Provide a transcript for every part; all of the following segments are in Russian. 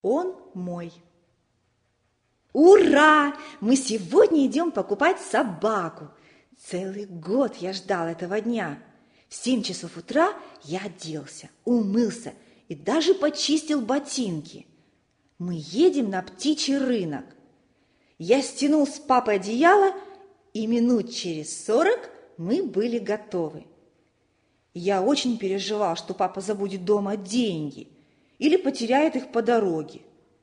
Он мой. Ура! Мы сегодня идем покупать собаку. Целый год я ждал этого дня. В 7 часов утра я оделся, умылся и даже почистил ботинки. Мы едем на птичий рынок. Я стянул с папы одеяло, и минут через 40 мы были готовы. Я очень переживал, что папа забудет дома деньги или потеряет их по дороге.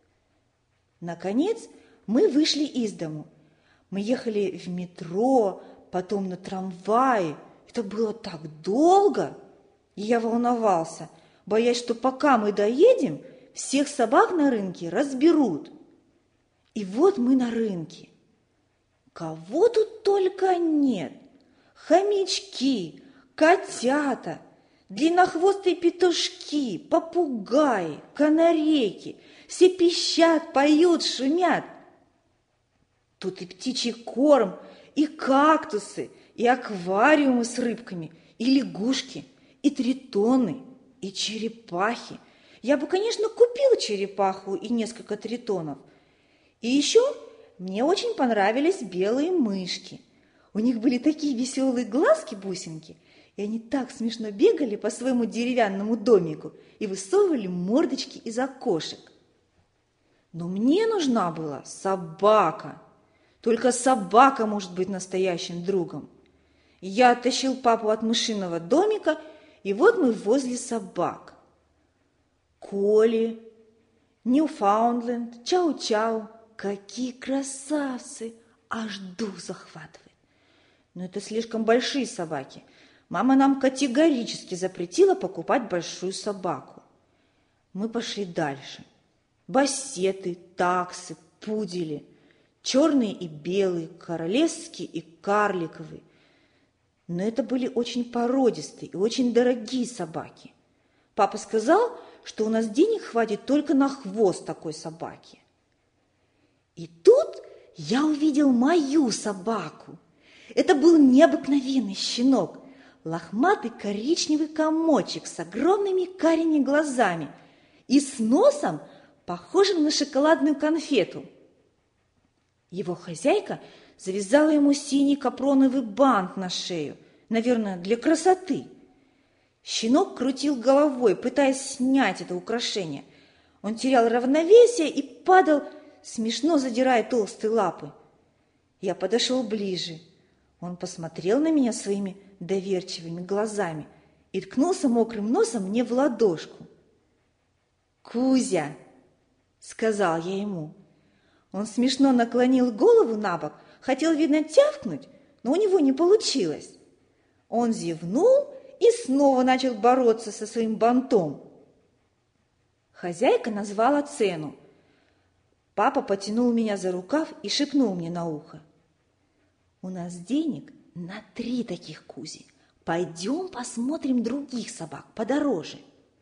Наконец, мы вышли из дому. Мы ехали в метро, потом на трамвае. Это было так долго, и я волновался, боясь, что пока мы доедем, всех собак на рынке разберут. И вот мы на рынке. Кого тут только нет. Хомячки, котята, длиннохвостые петушки, попугаи, канарейки. Все пищат, поют, шумят. Тут и птичий корм, и кактусы, и аквариумы с рыбками, и лягушки, и тритоны, и черепахи. Я бы, конечно, купила черепаху и несколько тритонов. И еще мне очень понравились белые мышки. У них были такие веселые глазки-бусинки, и они так смешно бегали по своему деревянному домику и высовывали мордочки из окошек. Но мне нужна была собака. Только собака может быть настоящим другом. Я оттащил папу от мышиного домика, и вот мы возле собак. Колли, Ньюфаундленд, Чау-Чау. Какие красавцы! Аж дух захватывает. Но это слишком большие собаки. Мама нам категорически запретила покупать большую собаку. Мы пошли дальше. Бассеты, таксы, пудели. Черные и белые, королевские и карликовые. Но это были очень породистые и очень дорогие собаки. Папа сказал, что у нас денег хватит только на хвост такой собаки. И тут я увидел мою собаку. Это был необыкновенный щенок, лохматый коричневый комочек с огромными карими глазами и с носом, похожим на шоколадную конфету. Его хозяйка завязала ему синий капроновый бант на шею, наверное, для красоты. Щенок крутил головой, пытаясь снять это украшение. Он терял равновесие и падал, смешно задирая толстые лапы. Я подошел ближе. Он посмотрел на меня своими доверчивыми глазами и ткнулся мокрым носом мне в ладошку. «Кузя!» — сказал я ему. Он смешно наклонил голову на бок, хотел, видно, тявкнуть, но у него не получилось. Он зевнул и снова начал бороться со своим бантом. Хозяйка назвала цену. Папа потянул меня за рукав и шепнул мне на ухо: «У нас денег на 3 таких Кузи. Пойдем посмотрим других собак подороже».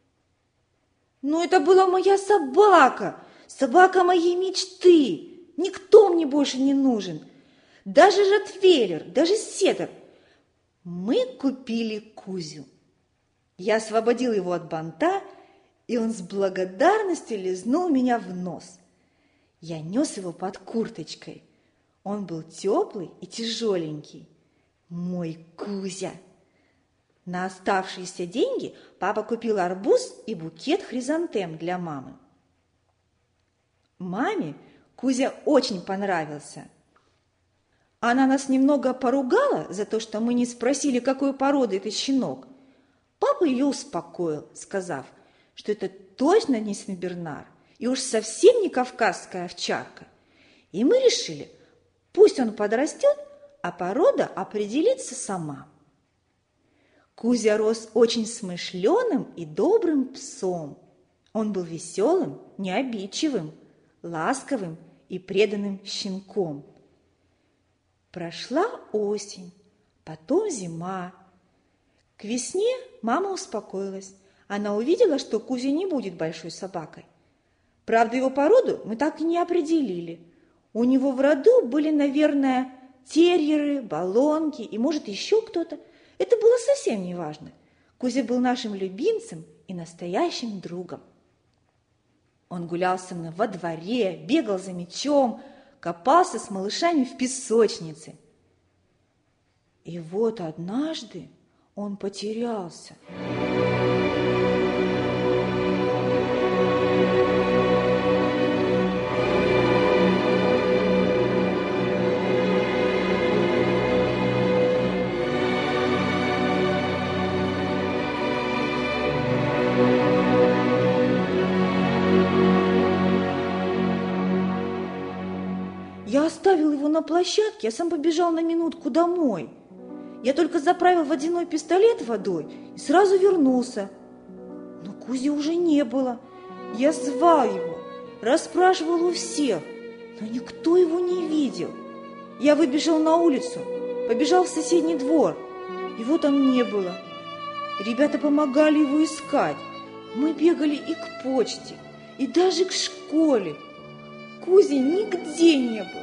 Но это была моя собака, собака моей мечты. Никто мне больше не нужен. Даже ротвейлер, даже сеттер. Мы купили Кузю. Я освободил его от банта, и он с благодарностью лизнул меня в нос. Я нес его под курточкой. Он был теплый и тяжеленький. Мой Кузя! На оставшиеся деньги папа купил арбуз и букет хризантем для мамы. Маме Кузя очень понравился. Она нас немного поругала за то, что мы не спросили, какой породы этот щенок. Папа ее успокоил, сказав, что это точно не сенбернар и уж совсем не кавказская овчарка. И мы решили, пусть он подрастет, а порода определится сама. Кузя рос очень смышленым и добрым псом. Он был веселым, необидчивым, ласковым и преданным щенком. Прошла осень, потом зима. К весне мама успокоилась. Она увидела, что Кузя не будет большой собакой. Правда, его породу мы так и не определили. У него в роду были, наверное, терьеры, болонки и, может, еще кто-то. Это было совсем не важно. Кузя был нашим любимцем и настоящим другом. Он гулял со мной во дворе, бегал за мячом, копался с малышами в песочнице. И вот однажды он потерялся. Я оставил его на площадке, а сам побежал на минутку домой. Я только заправил водяной пистолет водой и сразу вернулся. Но Кузи уже не было. Я звал его, расспрашивал у всех, но никто его не видел. Я выбежал на улицу, побежал в соседний двор. Его там не было. Ребята помогали его искать. Мы бегали и к почте, и даже к школе. Кузи нигде не было.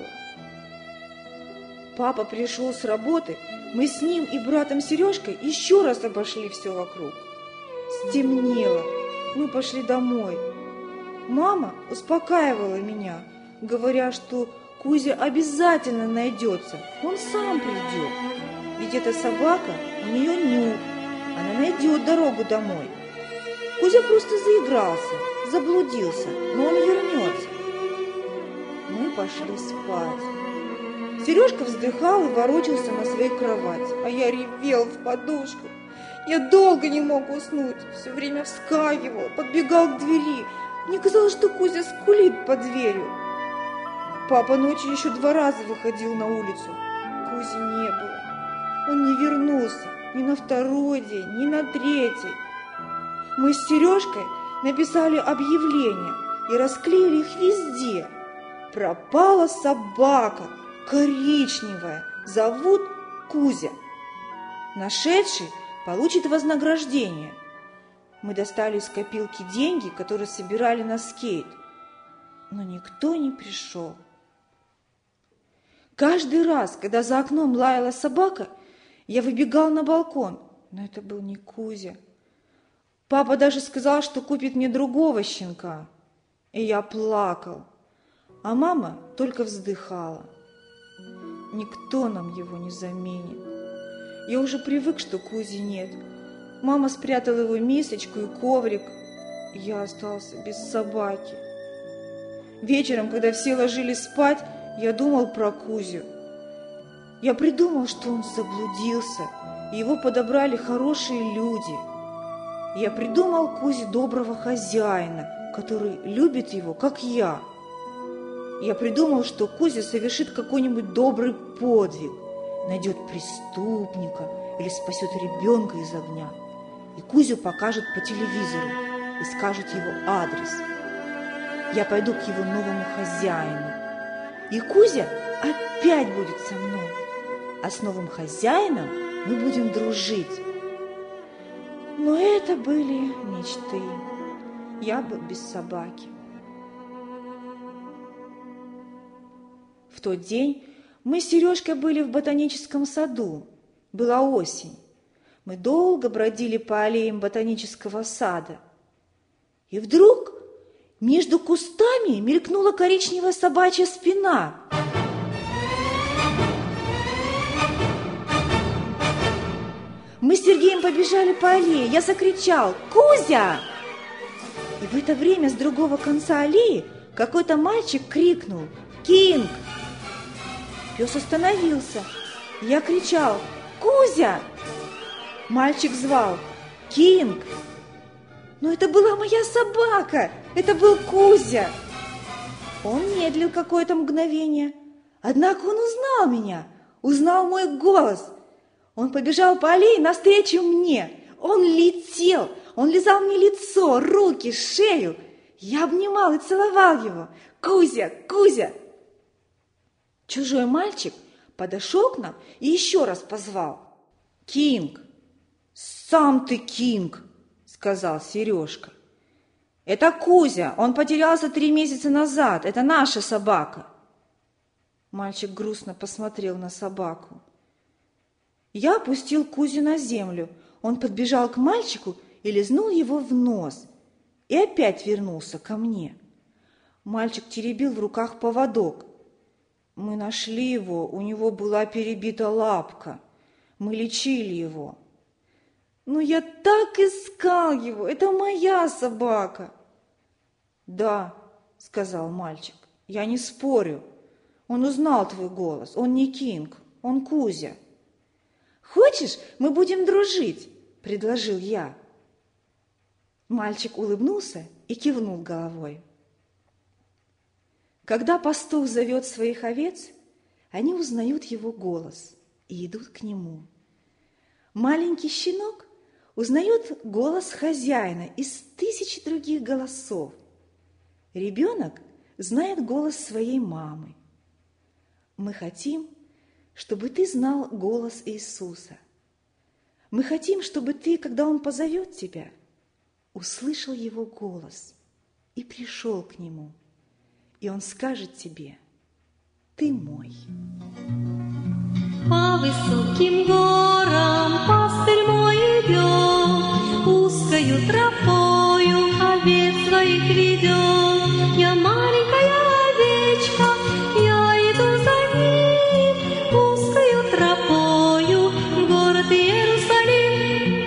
Папа пришел с работы, мы с ним и братом Сережкой еще раз обошли все вокруг. Стемнело, мы пошли домой. Мама успокаивала меня, говоря, что Кузя обязательно найдется, он сам придет. Ведь эта собака, у нее нюх, она найдет дорогу домой. Кузя просто заигрался, заблудился, но он вернется. Мы пошли спать. Сережка вздыхал и ворочался на своей кровати, а я ревел в подушку. Я долго не мог уснуть, все время вскакивал, подбегал к двери. Мне казалось, что Кузя скулит под дверью. Папа ночью еще 2 раза выходил на улицу. Кузи не было. Он не вернулся ни на 2-й день, ни на 3-й. Мы с Сережкой написали объявления и расклеили их везде. Пропала собака, коричневая, зовут Кузя. Нашедший получит вознаграждение. Мы достали из копилки деньги, которые собирали на скейт, но никто не пришел. Каждый раз, когда за окном лаяла собака, я выбегал на балкон, но это был не Кузя. Папа даже сказал, что купит мне другого щенка, и я плакал, а мама только вздыхала. Никто нам его не заменит. Я уже привык, что Кузи нет. Мама спрятала его мисочку и коврик. Я остался без собаки. Вечером, когда все ложились спать, я думал про Кузю. Я придумал, что он заблудился, и его подобрали хорошие люди. Я придумал Кузе доброго хозяина, который любит его, как я. Я придумал, что Кузя совершит какой-нибудь добрый подвиг, найдет преступника или спасет ребенка из огня. И Кузю покажут по телевизору и скажут его адрес. Я пойду к его новому хозяину. И Кузя опять будет со мной. А с новым хозяином мы будем дружить. Но это были мечты. Я был без собаки. В тот день мы с Сережкой были в ботаническом саду. Была осень. Мы долго бродили по аллеям ботанического сада. И вдруг между кустами мелькнула коричневая собачья спина. Мы с Сергеем побежали по аллее. Я закричал: «Кузя!» И в это время с другого конца аллеи какой-то мальчик крикнул: «Кинг!» Пес остановился. Я кричал: «Кузя!» Мальчик звал: «Кинг!» Но это была моя собака! Это был Кузя! Он медлил какое-то мгновение. Однако он узнал меня, узнал мой голос. Он побежал по аллее навстречу мне. Он летел, он лизал мне лицо, руки, шею. Я обнимал и целовал его. «Кузя! Кузя!» Чужой мальчик подошел к нам и еще раз позвал: «Кинг!» «Сам ты Кинг!» — сказал Сережка. «Это Кузя, он потерялся 3 месяца назад, это наша собака». Мальчик грустно посмотрел на собаку. Я опустил Кузю на землю, он подбежал к мальчику и лизнул его в нос, и опять вернулся ко мне. Мальчик теребил в руках поводок. Мы нашли его, у него была перебита лапка. Мы лечили его. Но я так искал его, это моя собака. Да, сказал мальчик, я не спорю. Он узнал твой голос, он не Кинг, он Кузя. Хочешь, мы будем дружить? Предложил я. Мальчик улыбнулся и кивнул головой. Когда пастух зовет своих овец, они узнают его голос и идут к нему. Маленький щенок узнает голос хозяина из тысячи других голосов. Ребенок знает голос своей мамы. Мы хотим, чтобы ты знал голос Иисуса. Мы хотим, чтобы ты, когда Он позовет тебя, услышал Его голос и пришел к Нему. И Он скажет тебе: ты мой. По высоким горам пастырь мой идет, узкою тропою овец своих ведет. Я маленькая овечка, я иду за ним, узкою тропою в город Иерусалим.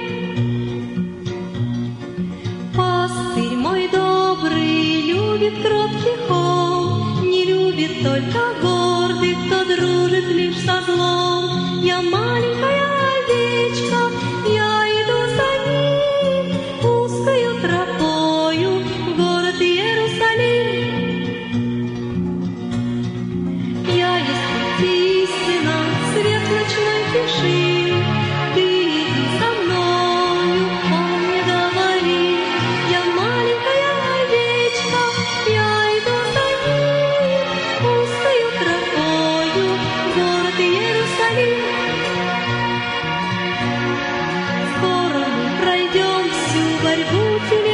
Пастырь мой добрый любит кроткий холм, не любит только гордых, кто дружит лишь со злом. Я маленькая овечка, я иду за ним, узкою тропою в город Иерусалим. Я есть путь и истина, свет ночной тиши. Ты иди со мною, Он мне говорит. Я маленькая овечка, я иду за ним, узкою тропою в город Иерусалим. Скоро мы пройдем всю борьбу телесную,